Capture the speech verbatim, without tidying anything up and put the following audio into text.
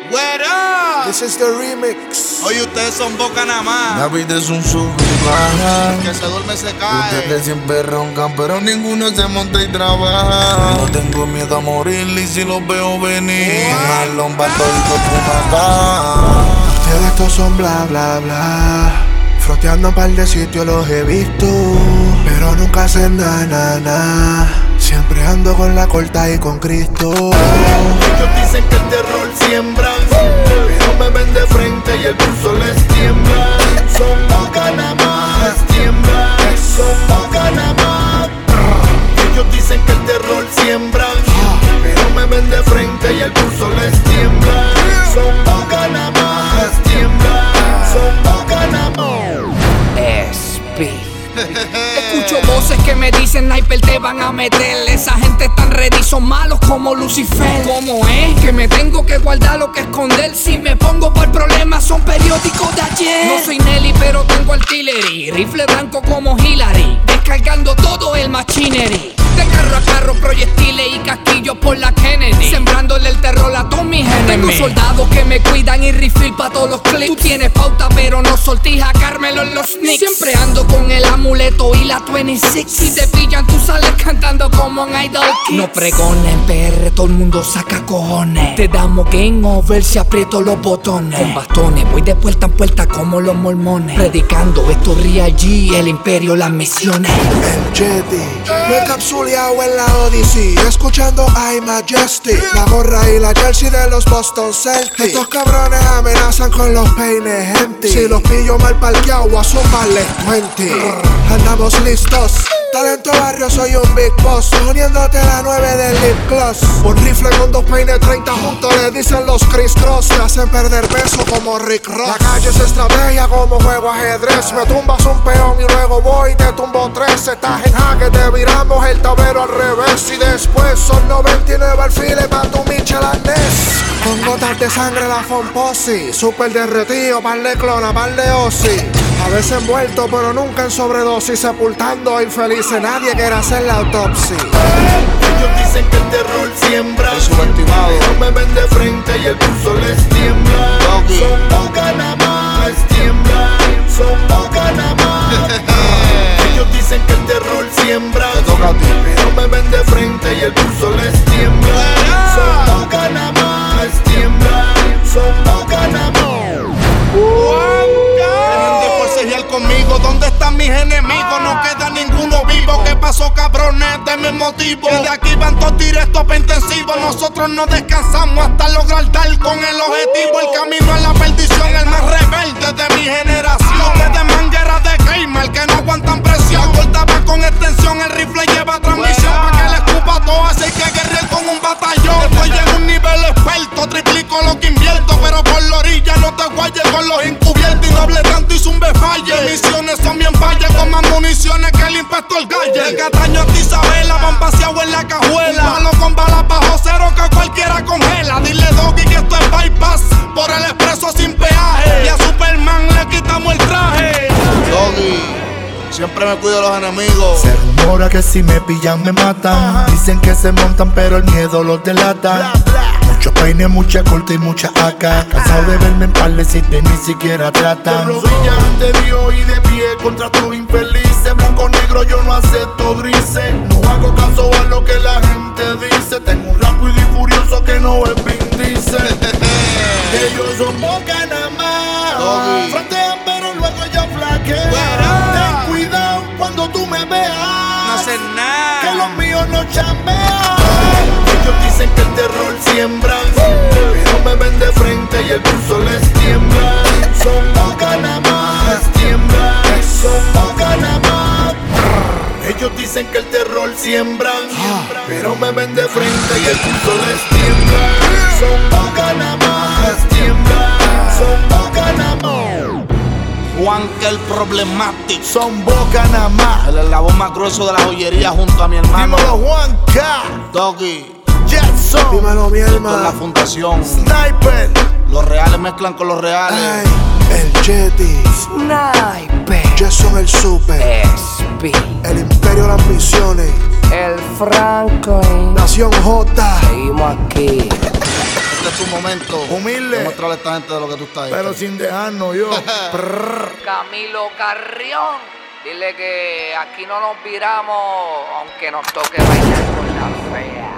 What up? This is the remix. Hoy ustedes son boca nada más. La vida es un sub y baja. El que se duerme se cae. Ustedes siempre roncan, pero ninguno se monta y trabaja. No tengo miedo a morir y si los veo venir, me lomba todo por acá. Ustedes estos son bla bla bla. Froteando un par de sitios los he visto, pero nunca hacen na na na. Siempre ando con la corta y con Cristo. Ellos dicen que el terror siembran, pero me ven de frente y el pulso les tiembla. Son boca nada más, tiembla. Son boca nada más. Ellos dicen que el terror siembran, pero me ven de frente y el pulso les tiembla. Son boca nada más, tiembla. Son boca nada más. Escucho voces que me dicen sniper te van a meter. Esa gente tan ready, son malos como Lucifer. ¿Cómo es? Que me tengo que guardar lo que esconder. Si me pongo por problemas son periódicos de ayer. No soy Nelly pero tengo artillería, rifle blanco como Hillary, descargando todo el machinery. De carro a carro, proyectiles y casquillos por la Kennedy, sembrándole el terror a todos mis enemigos. Tengo soldados que me cuidan y refill pa' todos los clips. Tú tienes pauta pero no sortija Carmelo en los Knicks. Siempre ando con el amuleto y la veintiséis. Si te pillan tú sales cantando como en Idol Kids. No pregones, en P R todo el mundo saca cojones. Te damos game over si aprieto los botones. Con bastones voy de puerta en puerta como los mormones, predicando esto Real G, el imperio, las misiones. El Jetty, me he capsuleado en la Odyssey, escuchando I Majesty, la gorra y la jersey de los Boston Celtics. Estos cabrones amenazan con los peines empty. Si los pillo mal parqueado, a sumarles veinte. Andamos listos, talento barrio, soy un big boss, poniéndote la nueve del lip gloss. Un rifle con dos peines treinta juntos, le dicen los Chris Cross. Me hacen perder peso como Rick Ross. La calle es estrategia como juego ajedrez. Me tumbas un peón y luego voy y te tumbo tres. Estás en jaque, te viramos el tablero al revés. Y después son noventa y nueve alfiles pa' tu Michel Arnés. Con gotas de sangre la Fomposi, super derretido, par de clona, par de Ozzy. A veces envuelto pero nunca en sobredosis, sepultando a infelices, nadie quiere hacer la autopsia. Ellos dicen que el terror siembra, pero me ven de frente y el pulso les tiembla. Son boca nada más, tiembla. Son boca nada más. Ellos dicen que el terror siembra, pero me ven de frente y el pulso les tiembla. Son boca nada más, tiembla. Son boca nada más. Conmigo, ¿dónde están mis enemigos? No queda ninguno vivo. ¿Qué pasó, cabrones? De mi motivo. Y de aquí van todos directos pa' intensivos. Nosotros no descansamos hasta lograr dar con el objetivo. El camino a la perdición, el más rebelde de mi generación. Los de manguera de gamer que no aguantan presión. Cortaba con extensión, el rifle lleva transmisión. Pa' que le escupa todo, así hay que guerrear con un batallón. Después llega un nivel experto, triplico lo que invierto. Pero por la orilla no te guayes con los encubiertos. Y no hable tanto y zumbe falle. Misiones son bien fallas, con más municiones que el inspector Galle. El Cataño a Isabela, van vaciado en la cajuela. Un malo con balas bajo cero que cualquiera congela. Dile Doggy que esto es bypass, por el expreso sin peaje. Y a Superman le quitamos el traje. Doggy, siempre me cuido de los enemigos. Se rumora que si me pillan me matan. Dicen que se montan pero el miedo los delata. Muchos peines, mucha corta y mucha acá. Cansado de verme en parlecita y ni siquiera tratan. De rodillas ante Dios y de pie contra tus infelices. Blanco negro yo no acepto grises. No hago caso a lo que la gente dice. Tengo un rápido y furioso que no es Vin Diesel. Ellos son boca nada más. Frontean pero luego ya flaquean. Ten cuidado cuando tú me veas. No hacen nada. Que los míos no chambean. Ellos dicen que el terror siembran, pero me ven de frente y el pulso les tiembla. Son boca nada más, tiembla. Son boca nada más. Ellos dicen que el terror siembran, pero me ven de frente y el pulso les tiembla. Son boca nada más, tiembla. Son boca nada más. Juan que el problemático. Son boca nada más. El eslabón más grueso de la joyería junto a mi hermano. Dímelo Juan K. Doggy. Jetson. Dímelo mi Con la hermano. fundación. Sniper. Los reales mezclan con los reales. Ay, el Jetty, Sniper, Jetson el super, S P, el imperio, las misiones, el Franklin. Nación J. Seguimos aquí. este es tu momento. Humilde. Demostrarle a esta gente de lo que tú estás. Pero sin dejarnos yo. Camilo Carrión, dile que aquí no nos viramos, aunque nos toque bailar con la fea.